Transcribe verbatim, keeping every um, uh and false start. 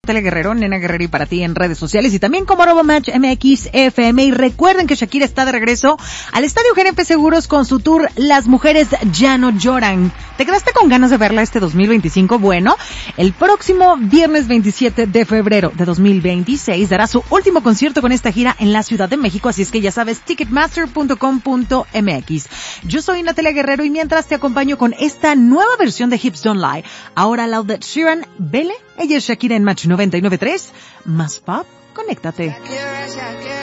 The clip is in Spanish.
Natalia Guerrero, Nena Guerrero y para ti en redes sociales y también como arroba match M X F M. Y recuerden que Shakira está de regreso al Estadio G N P Seguros con su tour Las Mujeres Ya No Lloran. ¿Te quedaste con ganas de verla este dos mil veinticinco? Bueno, el próximo viernes veintisiete de febrero de dos mil veintiséis dará su último concierto con esta gira en la Ciudad de México, así es que ya sabes, ticketmaster punto com punto m x. Yo soy Natalia Guerrero y mientras te acompaño con esta nueva versión de Hips Don't Lie, ahora la de Sheeran, Vele, ella es Shakira en Match noventa y nueve punto tres, más pop, conéctate.